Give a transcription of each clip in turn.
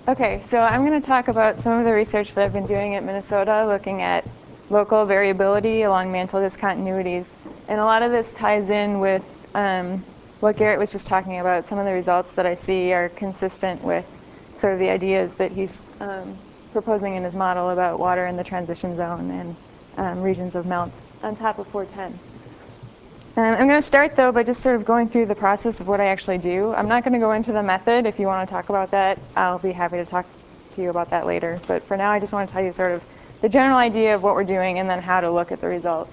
Okay, so I'm going to talk about some of the research that I've been doing at Minnesota, looking at local variability along mantle discontinuities. And a lot of this ties in with what Garrett was just talking about. Some of the results that I see are consistent with sort of the ideas that he's proposing in his model about water in the transition zone and regions of melt on top of 410. I'm going to start, though, by just sort of going through the process of what I actually do. I'm not going to go into the method. If you want to talk about that, I'll be happy to talk to you about that later. But for now, I just want to tell you sort of the general idea of what we're doing and then how to look at the results.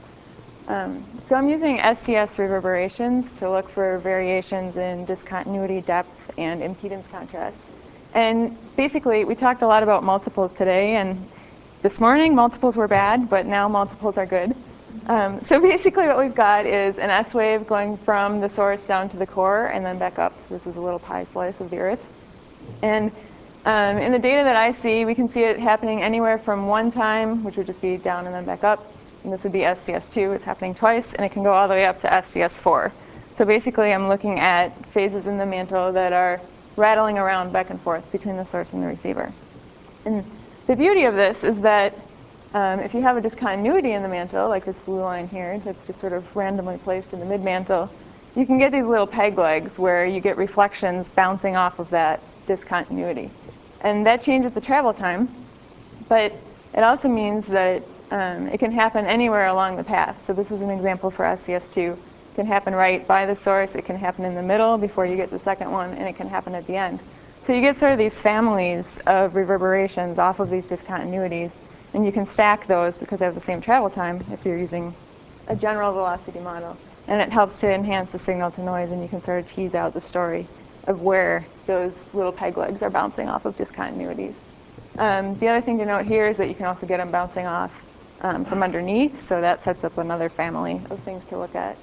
So I'm using SCS reverberations to look for variations in discontinuity depth and impedance contrast. And basically, we talked a lot about multiples today. And this morning, multiples were bad, but now multiples are good. So basically what we've got is an S wave going from the source down to the core and then back up. So this is a little pie slice of the Earth. And in the data that I see, we can see it happening anywhere from one time, which would just be down and then back up. And this would be SCS2. It's happening twice. And it can go all the way up to SCS4. So basically, I'm looking at phases in the mantle that are rattling around back and forth between the source and the receiver. And the beauty of this is that if you have a discontinuity in the mantle, like this blue line here, that's just sort of randomly placed in the mid-mantle, you can get these little peg legs where you get reflections bouncing off of that discontinuity. And that changes the travel time, but it also means that it can happen anywhere along the path. So this is an example for SCS2. It can happen right by the source, it can happen in the middle before you get the second one, and it can happen at the end. So you get sort of these families of reverberations off of these discontinuities. And you can stack those because they have the same travel time if you're using a general velocity model. And it helps to enhance the signal to noise, and you can sort of tease out the story of where those little peg legs are bouncing off of discontinuities. The other thing to note here is that you can also get them bouncing off from underneath, so that sets up another family of things to look at.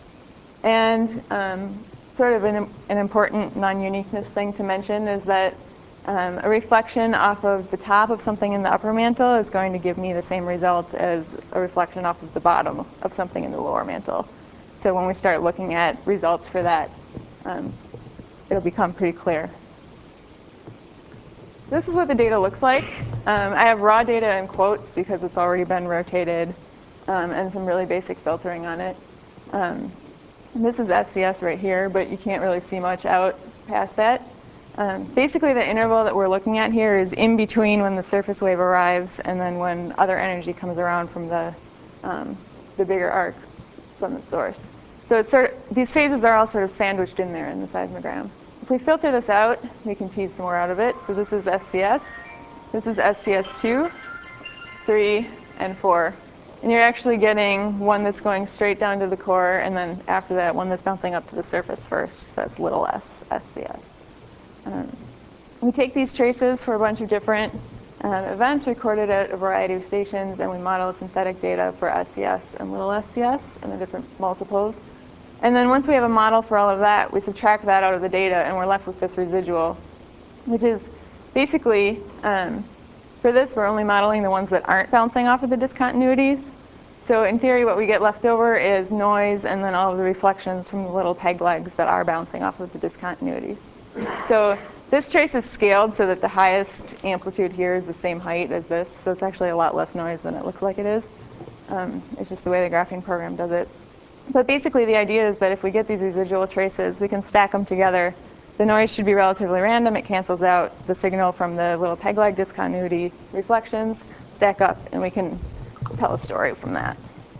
And sort of an important non-uniqueness thing to mention is that a reflection off of the top of something in the upper mantle is going to give me the same result as a reflection off of the bottom of something in the lower mantle. So when we start looking at results for that, it'll become pretty clear. This is what the data looks like. I have raw data in quotes because it's already been rotated and some really basic filtering on it. This is SCS right here, but you can't really see much out past that. Basically, the interval that we're looking at here is in between when the surface wave arrives and then when other energy comes around from the bigger arc from the source. So it's these phases are all sort of sandwiched in there in the seismogram. If we filter this out, we can tease some more out of it. So this is SCS. This is SCS2, 3, and 4. And you're actually getting one that's going straight down to the core, and then after that, one that's bouncing up to the surface first. So that's little s, SCS. We take these traces for a bunch of different events recorded at a variety of stations, and we model synthetic data for SCS and little SCS and the different multiples. And then once we have a model for all of that, we subtract that out of the data, and we're left with this residual, which is basically, for this, we're only modeling the ones that aren't bouncing off of the discontinuities. So in theory, what we get left over is noise and then all of the reflections from the little peg legs that are bouncing off of the discontinuities. So this trace is scaled so that the highest amplitude here is the same height as this. So it's actually a lot less noise than it looks like it is. It's just the way the graphing program does it. But basically, the idea is that if we get these residual traces, we can stack them together. The noise should be relatively random. It cancels out the signal from the little peg leg discontinuity reflections, stack up, and we can tell a story from that.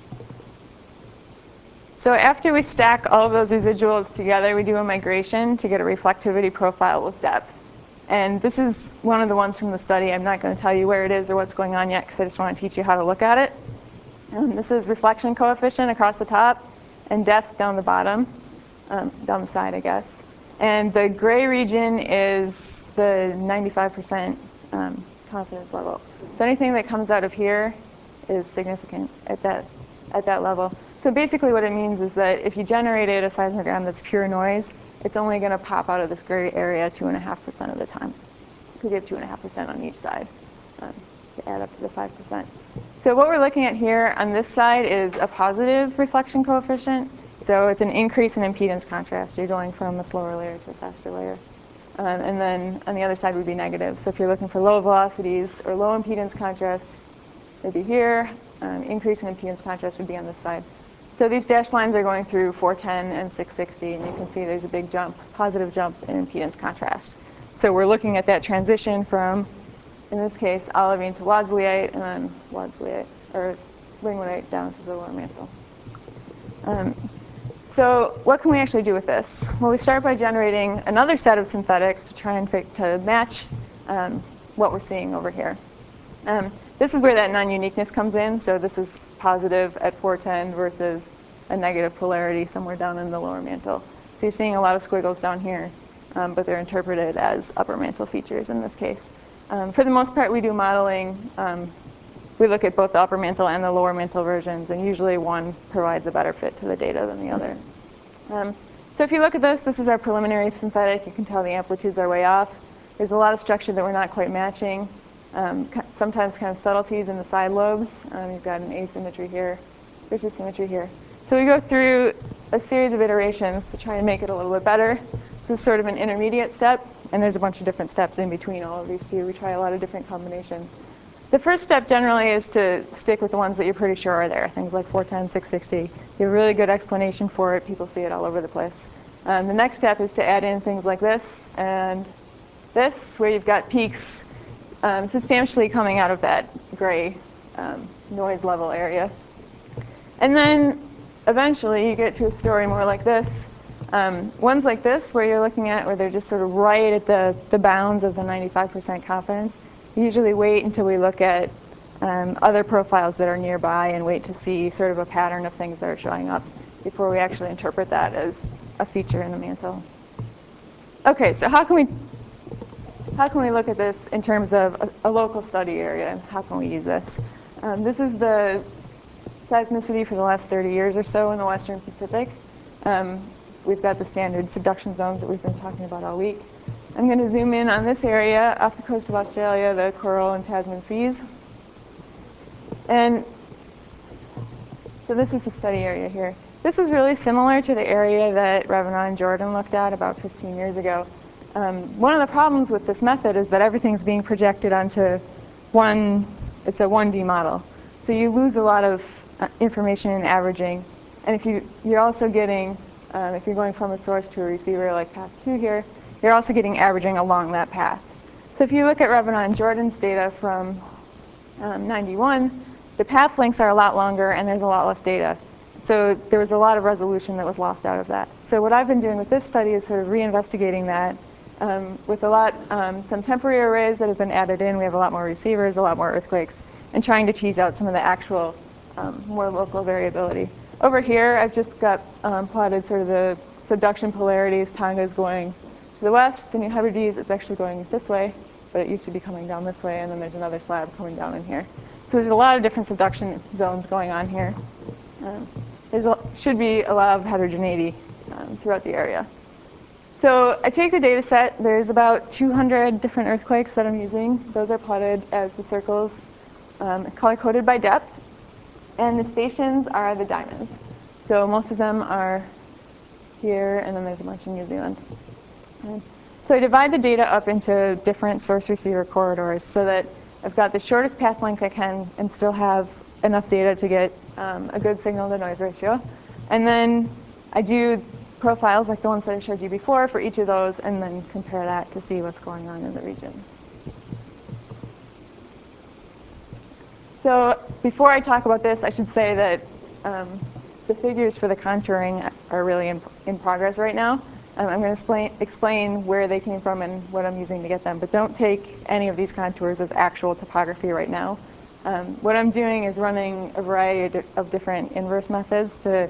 So after we stack all of those residuals together, we do a migration to get a reflectivity profile with depth. And this is one of the ones from the study. I'm not going to tell you where it is or what's going on yet, because I just want to teach you how to look at it. This is reflection coefficient across the top and depth down the bottom, down the side, I guess. And the gray region is the 95% confidence level. So anything that comes out of here is significant at that level. So basically what it means is that if you generated a seismogram that's pure noise, it's only going to pop out of this gray area 2.5% of the time, because you have 2.5% on each side to add up to the 5%. So what we're looking at here on this side is a positive reflection coefficient. So it's an increase in impedance contrast. You're going from a slower layer to a faster layer. and then on the other side would be negative. So if you're looking for low velocities or low impedance contrast, it'd be here. Increase in impedance contrast would be on this side. So these dashed lines are going through 410 and 660, and you can see there's a big jump, positive jump in impedance contrast. So we're looking at that transition from, in this case, olivine to wadsleite, and then wadsleite, or ringwoodite down to the lower mantle. So what can we actually do with this? Well, we start by generating another set of synthetics to try and to match what we're seeing over here. This is where that non-uniqueness comes in. So this is positive at 410 versus a negative polarity somewhere down in the lower mantle. So you're seeing a lot of squiggles down here, but they're interpreted as upper mantle features in this case. For the most part, we do modeling. We look at both the upper mantle and the lower mantle versions, and usually one provides a better fit to the data than the other. So if you look at this, this is our preliminary synthetic. You can tell the amplitudes are way off. There's a lot of structure that we're not quite matching. Sometimes kind of subtleties in the side lobes. You've got an asymmetry here. There's a symmetry here. So we go through a series of iterations to try and make it a little bit better. This is sort of an intermediate step, and there's a bunch of different steps in between all of these two. We try a lot of different combinations. The first step generally is to stick with the ones that you're pretty sure are there, things like 410, 660. You have a really good explanation for it. People see it all over the place. The next step is to add in things like this and this, where you've got peaks substantially coming out of that gray noise level area. And then eventually you get to a story more like this. Ones like this, where you're looking at where they're just sort of right at the bounds of the 95% confidence. Usually wait until we look at other profiles that are nearby and wait to see sort of a pattern of things that are showing up before we actually interpret that as a feature in the mantle. Okay, so how can we look at this in terms of a local study area? How can we use this? This is the seismicity for the last 30 years or so in the Western Pacific. We've got the standard subduction zones that we've been talking about all week. I'm going to zoom in on this area off the coast of Australia, the Coral and Tasman Seas. And so this is the study area here. This is really similar to the area that Ravenna and Jordan looked at about 15 years ago. One of the problems with this method is that everything's being projected onto it's a 1D model. So you lose a lot of information in averaging. And if you're also getting, if you're going from a source to a receiver like path 2 here, you're also getting averaging along that path. So if you look at Ravenna and Jordan's data from 91, the path lengths are a lot longer and there's a lot less data. So there was a lot of resolution that was lost out of that. So what I've been doing with this study is sort of reinvestigating that with some temporary arrays that have been added in. We have a lot more receivers, a lot more earthquakes, and trying to tease out some of the actual more local variability. Over here, I've just got plotted sort of the subduction polarities. Tonga is going to the west. The New Hebrides is actually going this way, but it used to be coming down this way, and then there's another slab coming down in here. So there's a lot of different subduction zones going on here. There should be a lot of heterogeneity throughout the area. So I take the data set. There's about 200 different earthquakes that I'm using. Those are plotted as the circles, color-coded by depth. And the stations are the diamonds. So most of them are here, and then there's a bunch in New Zealand. So I divide the data up into different source-receiver corridors so that I've got the shortest path length I can and still have enough data to get a good signal-to-noise ratio. And then I do profiles like the ones that I showed you before for each of those, and then compare that to see what's going on in the region. So before I talk about this, I should say that the figures for the contouring are really in progress right now. I'm going to explain where they came from and what I'm using to get them, but don't take any of these contours as actual topography right now. What I'm doing is running a variety of different inverse methods to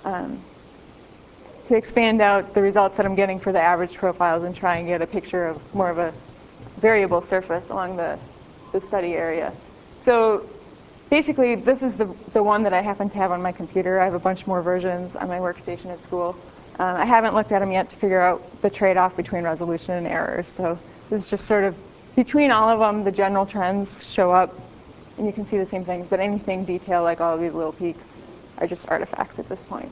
expand out the results that I'm getting for the average profiles and try and get a picture of more of a variable surface along the study area. So basically, this is the one that I happen to have on my computer. I have a bunch more versions on my workstation at school. I haven't looked at them yet to figure out the trade-off between resolution and errors. So this is just sort of, between all of them, the general trends show up, and you can see the same things. But anything detailed, like all of these little peaks, are just artifacts at this point.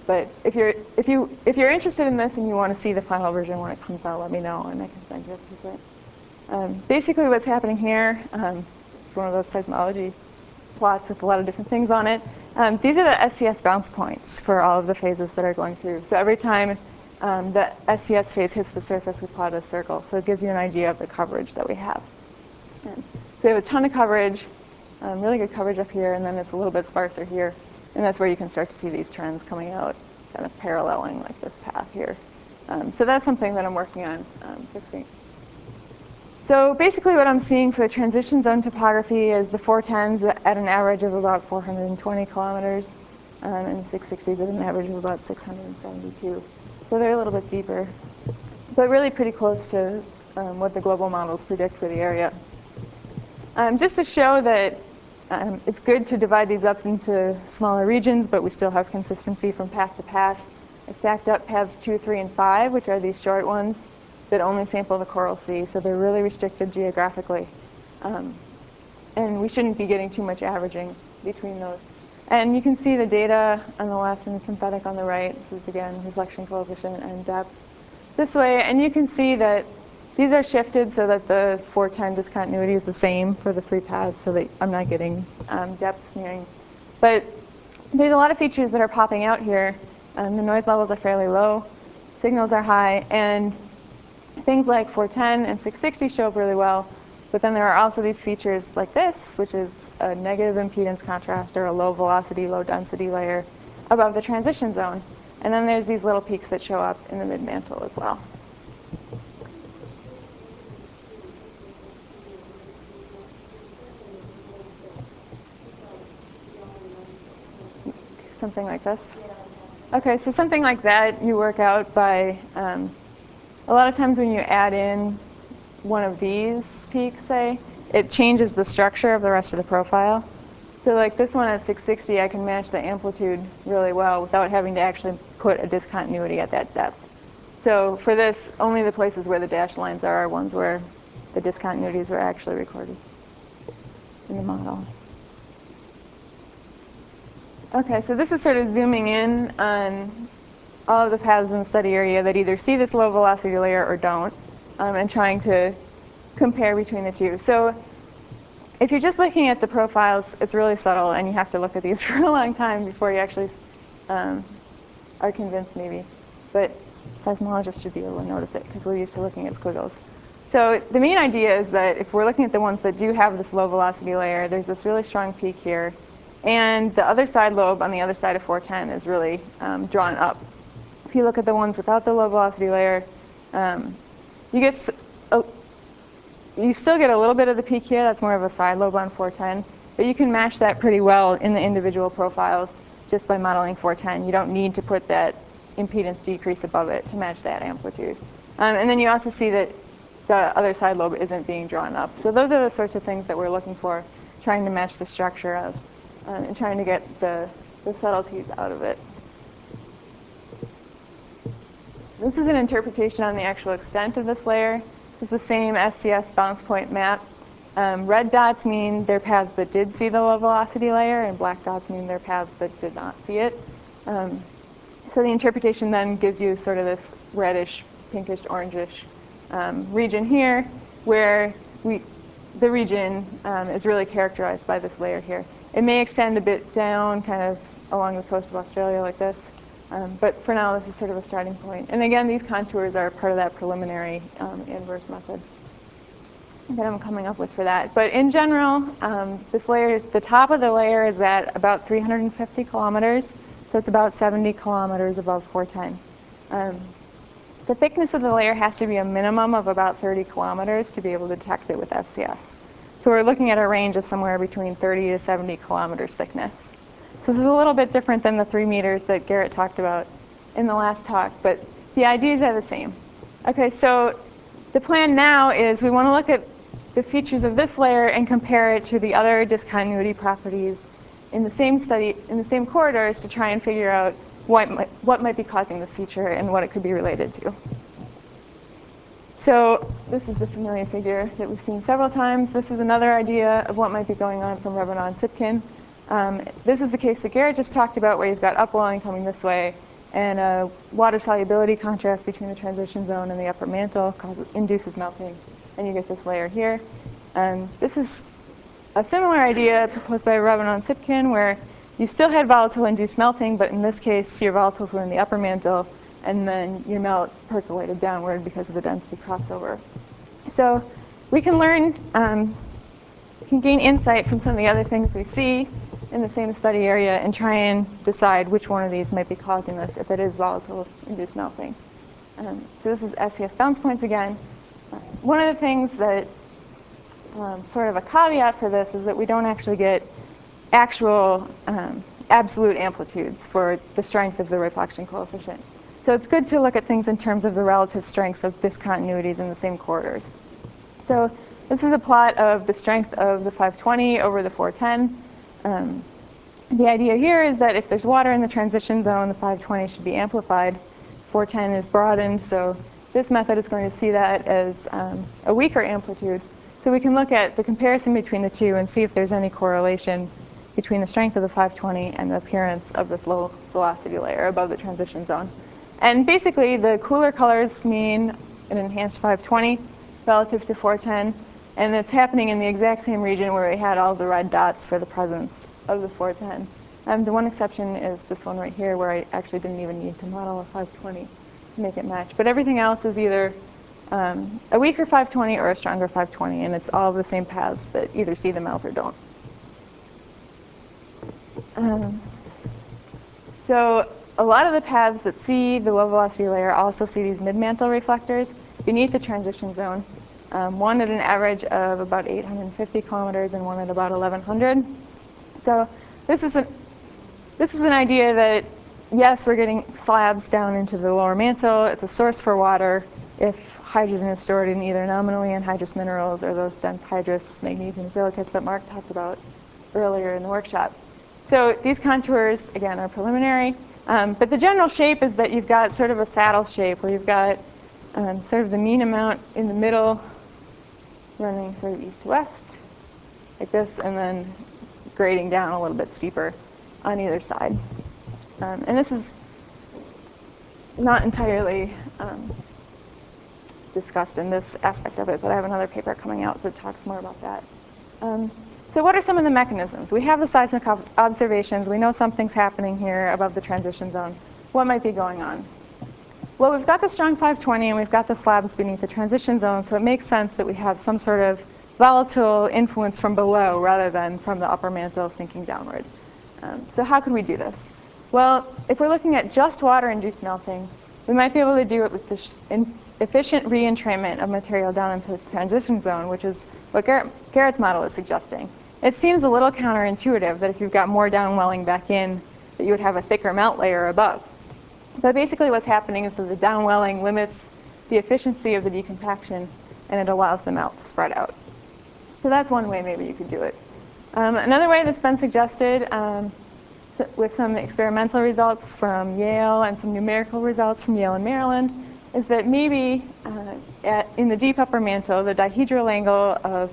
But if you're interested in this and you want to see the final version when it comes out, let me know and I can send you a piece of it. Basically, what's happening here, it's one of those seismology plots with a lot of different things on it. These are the SCS bounce points for all of the phases that are going through. So every time the SCS phase hits the surface, we plot a circle. So it gives you an idea of the coverage that we have. So we have a ton of coverage, really good coverage up here, and then it's a little bit sparser here. And that's where you can start to see these trends coming out, kind of paralleling like this path here. So that's something that I'm working on fixing. So basically what I'm seeing for the transition zone topography is the 410s at an average of about 420 kilometers, and the 660s at an average of about 672. So they're a little bit deeper, but really pretty close to what the global models predict for the area. Just to show that it's good to divide these up into smaller regions, but we still have consistency from path to path. I stacked up paths 2, 3, and 5, which are these short ones that only sample the Coral Sea, so they're really restricted geographically. And we shouldn't be getting too much averaging between those. And you can see the data on the left and the synthetic on the right. This is, again, reflection coefficient and depth this way. And you can see that these are shifted so that the 410 discontinuity is the same for the three paths, so that I'm not getting depth smearing. But there's a lot of features that are popping out here. The noise levels are fairly low. Signals are high. And things like 410 and 660 show up really well. But then there are also these features like this, which is a negative impedance contrast or a low velocity, low density layer above the transition zone. And then there's these little peaks that show up in the mid-mantle as well. Something like this? Okay, so something like that you work out by, a lot of times when you add in one of these peaks, say, it changes the structure of the rest of the profile. So like this one at 660, I can match the amplitude really well without having to actually put a discontinuity at that depth. So for this, only the places where the dashed lines are ones where the discontinuities are actually recorded in the model. Okay, so this is sort of zooming in on all of the paths in the study area that either see this low velocity layer or don't, and trying to compare between the two. So if you're just looking at the profiles, it's really subtle, and you have to look at these for a long time before you actually are convinced, maybe. But seismologists should be able to notice it, because we're used to looking at squiggles. So the main idea is that if we're looking at the ones that do have this low velocity layer, there's this really strong peak here. And the other side lobe on the other side of 410 is really drawn up. If you look at the ones without the low velocity layer, you still get a little bit of the peak here. That's more of a side lobe on 410. But you can match that pretty well in the individual profiles just by modeling 410. You don't need to put that impedance decrease above it to match that amplitude. And then you also see that the other side lobe isn't being drawn up. So those are the sorts of things that we're looking for, trying to match the structure of, and trying to get the subtleties out of it. This is an interpretation on the actual extent of this layer. It's the same SCS bounce point map. Red dots mean they're paths that did see the low velocity layer, and black dots mean they're paths that did not see it. So the interpretation then gives you sort of this reddish, pinkish, orangish region here, where the region is really characterized by this layer here. It may extend a bit down, kind of along the coast of Australia like this. But for now, this is sort of a starting point. And again, these contours are part of that preliminary inverse method that I'm coming up with for that. But in general, this layer, the top of the layer is at about 350 kilometers. So it's about 70 kilometers above 410. The thickness of the layer has to be a minimum of about 30 kilometers to be able to detect it with SCS. So we're looking at a range of somewhere between 30 to 70 kilometers thickness. So this is a little bit different than the 3 meters that Garrett talked about in the last talk, but the ideas are the same. Okay, so the plan now is we want to look at the features of this layer and compare it to the other discontinuity properties in the same study, in the same corridors, to try and figure out what might be causing this feature and what it could be related to. So this is the familiar figure that we've seen several times. This is another idea of what might be going on from Revenon-Sitkin. This is the case that Garrett just talked about, where you've got upwelling coming this way, And water solubility contrast between the transition zone and the upper mantle induces melting, and you get this layer here. This is a similar idea proposed by Ravenel and Sipkin, where you still had volatile-induced melting, but in this case, your volatiles were in the upper mantle, and then your melt percolated downward because of the density crossover. So we can learn, we can gain insight from some of the other things we see in the same study area and try and decide which one of these might be causing this, if it is volatile-induced melting. So this is SCS bounce points again. One of the things that sort of a caveat for this is that we don't actually get actual absolute amplitudes for the strength of the reflection coefficient. So it's good to look at things in terms of the relative strengths of discontinuities in the same corridors. So this is a plot of the strength of the 520 over the 410. The idea here is that if there's water in the transition zone, the 520 should be amplified. 410 is broadened, so this method is going to see that as a weaker amplitude. So we can look at the comparison between the two and see if there's any correlation between the strength of the 520 and the appearance of this low velocity layer above the transition zone. And basically, the cooler colors mean an enhanced 520 relative to 410, and it's happening in the exact same region where we had all the red dots for the presence of the 410. The one exception is this one right here, where I actually didn't even need to model a 520 to make it match. But everything else is either a weaker 520 or a stronger 520, and it's all the same paths that either see the melt or don't. So a lot of the paths that see the low velocity layer also see these mid-mantle reflectors beneath the transition zone, one at an average of about 850 kilometers and one at about 1100. So this is an idea that, yes, we're getting slabs down into the lower mantle. It's a source for water if hydrogen is stored in either nominally anhydrous minerals or those dense hydrous magnesium silicates that Mark talked about earlier in the workshop. So these contours, again, are preliminary. But the general shape is that you've got sort of a saddle shape where you've got sort of the mean amount in the middle running sort of east to west, like this, and then grading down a little bit steeper on either side. And this is not entirely discussed in this aspect of it, but I have another paper coming out that talks more about that. So what are some of the mechanisms? We have the seismic observations. We know something's happening here above the transition zone. What might be going on? Well, we've got the strong 520, and we've got the slabs beneath the transition zone, so it makes sense that we have some sort of volatile influence from below rather than from the upper mantle sinking downward. So how could we do this? Well, if we're looking at just water-induced melting, we might be able to do it with this efficient re-entrainment of material down into the transition zone, which is what Garrett's model is suggesting. It seems a little counterintuitive that if you've got more downwelling back in, that you would have a thicker melt layer above. But basically what's happening is that the downwelling limits the efficiency of the decompaction, and it allows the melt to spread out. So that's one way maybe you could do it. Another way that's been suggested with some experimental results from Yale and some numerical results from Yale and Maryland is that maybe in the deep upper mantle, the dihedral angle of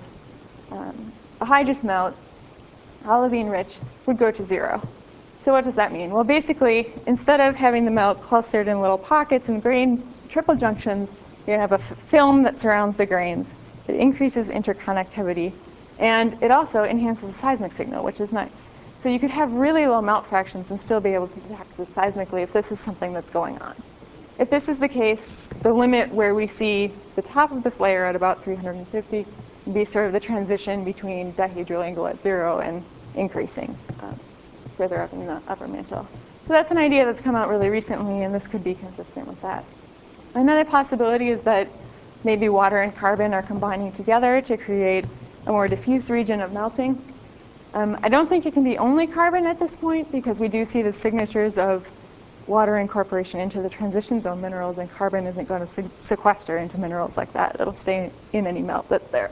a hydrous melt, olivine-rich, would go to 0. So what does that mean? Well, basically, instead of having the melt clustered in little pockets and grain triple junctions, you have a film that surrounds the grains. It increases interconnectivity, and it also enhances the seismic signal, which is nice. So you could have really low melt fractions and still be able to detect this seismically if this is something that's going on. If this is the case, the limit where we see the top of this layer at about 350 would be sort of the transition between dihedral angle at 0 and increasing further up in the upper mantle. So that's an idea that's come out really recently, and this could be consistent with that. Another possibility is that maybe water and carbon are combining together to create a more diffuse region of melting. I don't think it can be only carbon at this point, because we do see the signatures of water incorporation into the transition zone minerals, and carbon isn't going to sequester into minerals like that. It'll stay in any melt that's there.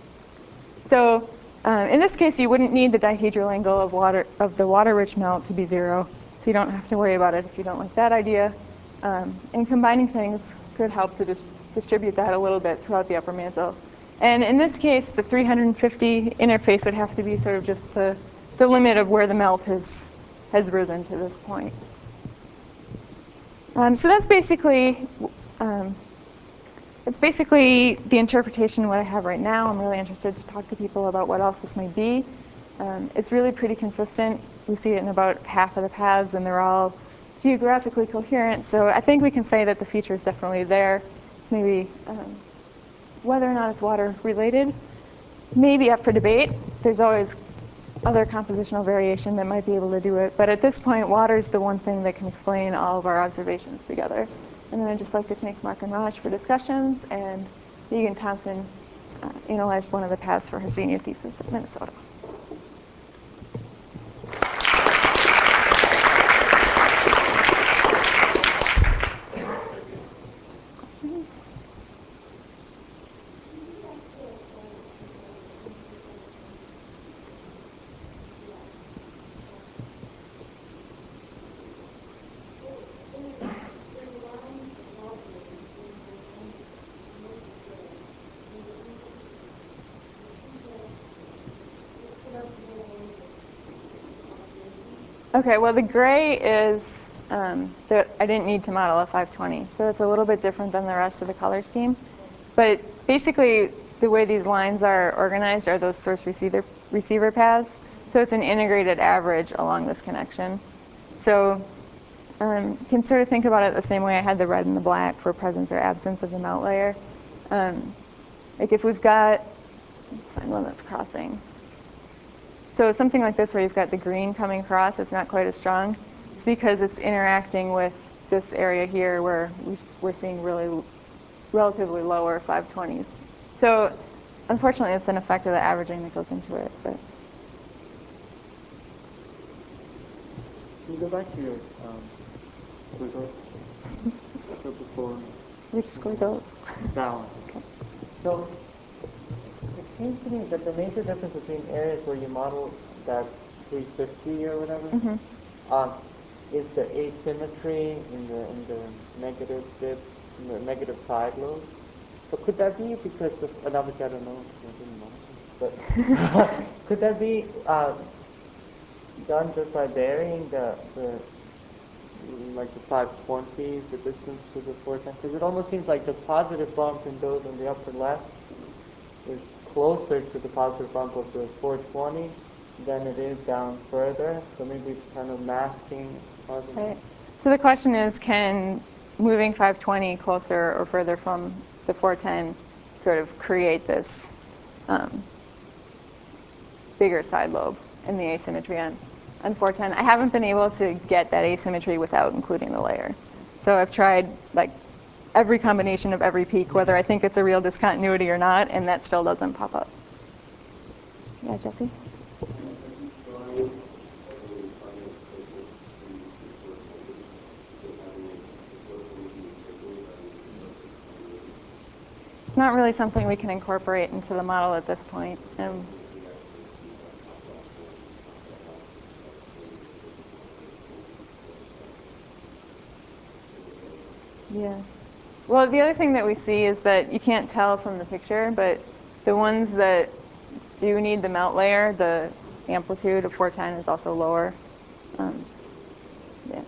So in this case, you wouldn't need the dihedral angle of the water-rich melt to be 0, so you don't have to worry about it if you don't like that idea. And combining things could help to distribute that a little bit throughout the upper mantle. And in this case, the 350 interface would have to be sort of just the limit of where the melt has risen to this point. So um, that's basically the interpretation of what I have right now. I'm really interested to talk to people about what else this might be. It's really pretty consistent. We see it in about half of the paths, and they're all geographically coherent. So I think we can say that the feature is definitely there. It's maybe whether or not it's water related, maybe up for debate. There's always other compositional variation that might be able to do it. But at this point, water is the one thing that can explain all of our observations together. And then I'd just like to thank Mark and Raj for discussions, and Megan Thompson analyzed one of the paths for her senior thesis at Minnesota. Questions? Okay, well, the gray is that I didn't need to model a 520, so it's a little bit different than the rest of the color scheme. But basically, the way these lines are organized are those source receiver paths. So it's an integrated average along this connection. So you can sort of think about it the same way I had the red and the black for presence or absence of the melt layer. Like if we've got, let's find one that's crossing. So something like this where you've got the green coming across, it's not quite as strong. It's because it's interacting with this area here where we're seeing really relatively lower 520s. So unfortunately, it's an effect of the averaging that goes into it. But can you go back to your squiggles? So before which squiggles? that one. Okay. So it seems to me that the major difference between areas where you model that 350 or whatever is the asymmetry in the negative dip, in the negative side lobe. So could that be because of, and obviously I don't know, I didn't know, but could that be done just by varying the like the 520s, the distance to the 410? Because it almost seems like the positive bump in those on the upper left is closer to the positive bump of the 420 than it is down further. So maybe it's kind of masking positive. Right. So the question is, can moving 520 closer or further from the 410 sort of create this bigger side lobe in the asymmetry on 410? I haven't been able to get that asymmetry without including the layer. So I've tried like every combination of every peak, whether I think it's a real discontinuity or not, and that still doesn't pop up. Yeah, Jesse? It's not really something we can incorporate into the model at this point. Yeah. Well, the other thing that we see is that you can't tell from the picture, but the ones that do need the melt layer, the amplitude of 410 is also lower. Yeah.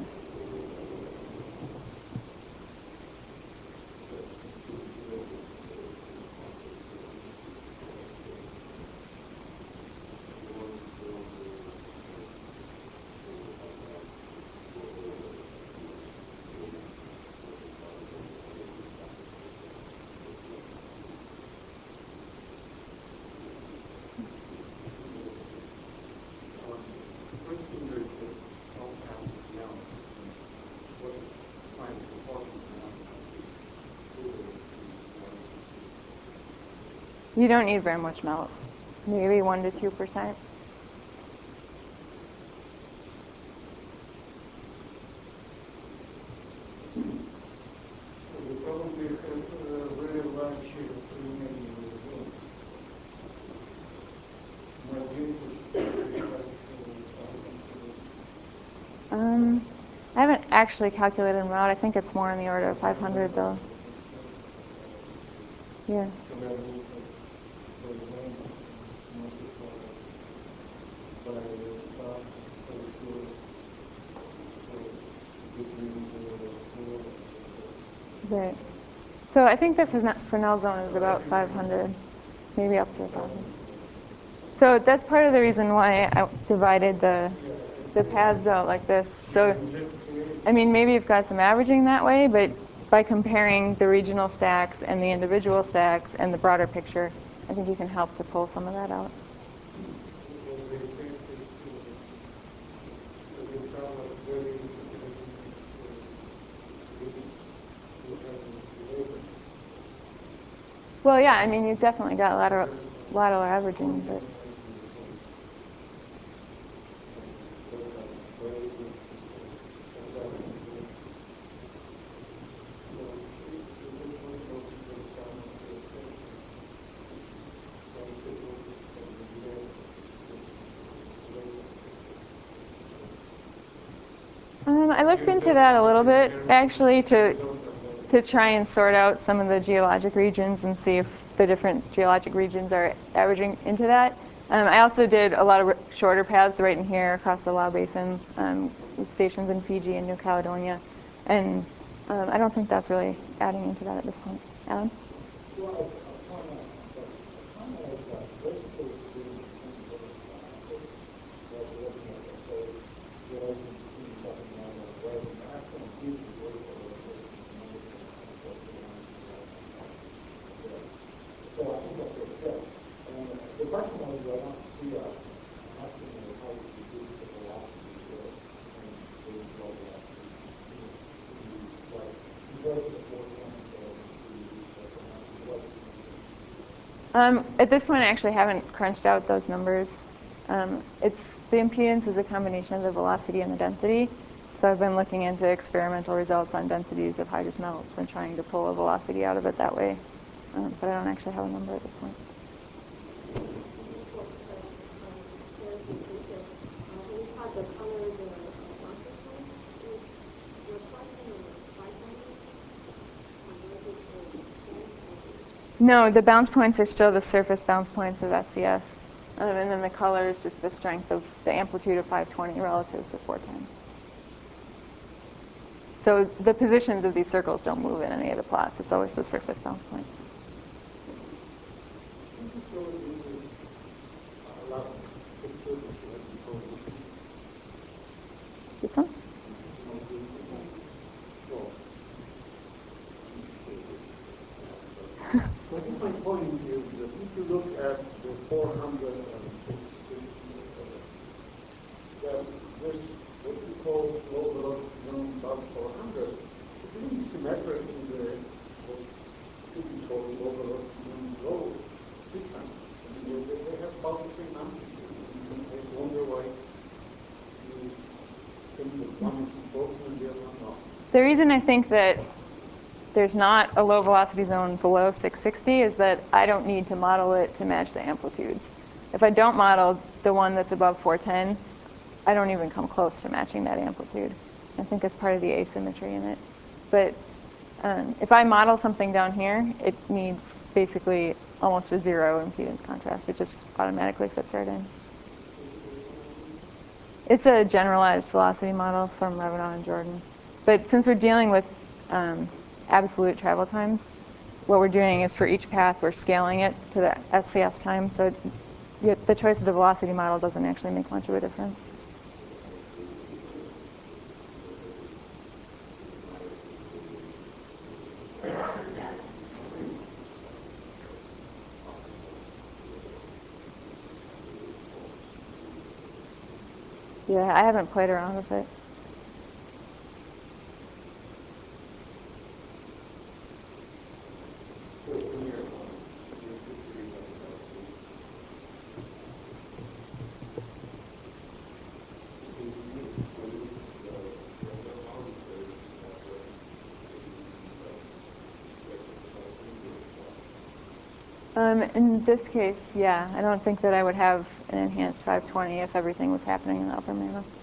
You don't need very much melt, maybe 1 to 2%. I haven't actually calculated them out. I think it's more in the order of 500, though. Yeah. Right. So I think the Fresnel zone is about 500, maybe up to 1,000. So that's part of the reason why I divided the paths out like this. So, I mean, maybe you've got some averaging that way, but by comparing the regional stacks and the individual stacks and the broader picture, I think you can help to pull some of that out. Well, yeah, I mean, you've definitely got lateral averaging, but I looked into that a little bit, actually, to try and sort out some of the geologic regions and see if the different geologic regions are averaging into that. I also did a lot of shorter paths right in here across the Lau Basin with stations in Fiji and New Caledonia. And I don't think that's really adding into that at this point. Alan? Well, Apana is basically doing the same sort of analysis that we're looking at, let's say, relations between southern and northern weather. And that's going to use the vertical rotation and numbers and so beyond the So I think that's what it said. And the question was, I want to see an estimate of how you reduce the velocity here and the low velocity, like compared to the 410 that we use for what At this point, I actually haven't crunched out those numbers. The impedance is a combination of the velocity and the density. So I've been looking into experimental results on densities of hydrous melts and trying to pull a velocity out of it that way. But I don't actually have a number at this point. No, the bounce points are still the surface bounce points of SCS. And then the color is just the strength of the amplitude of 520 relative to 410. So the positions of these circles don't move in any of the plots. It's always the surface bounce points. This one? I think my point is that if you look at the 400 and 650, that this, what we call low velocity zone above 400, is really symmetric to the, what should be called low velocity zone below 600. I mean, they have about the same amplitude. And I just wonder why you think that one is important and the other one not. The reason I think that there's not a low velocity zone below 660 is that I don't need to model it to match the amplitudes. If I don't model the one that's above 410, I don't even come close to matching that amplitude. I think it's part of the asymmetry in it. But if I model something down here, it needs basically almost a zero impedance contrast. It just automatically fits right in. It's a generalized velocity model from Revenon and Jordan. But since we're dealing with absolute travel times, what we're doing is for each path, we're scaling it to the SCS time. So the choice of the velocity model doesn't actually make much of a difference. Yeah, I haven't played around with it. In this case, yeah, I don't think that I would have an enhanced 520 if everything was happening in the upper Mammoth.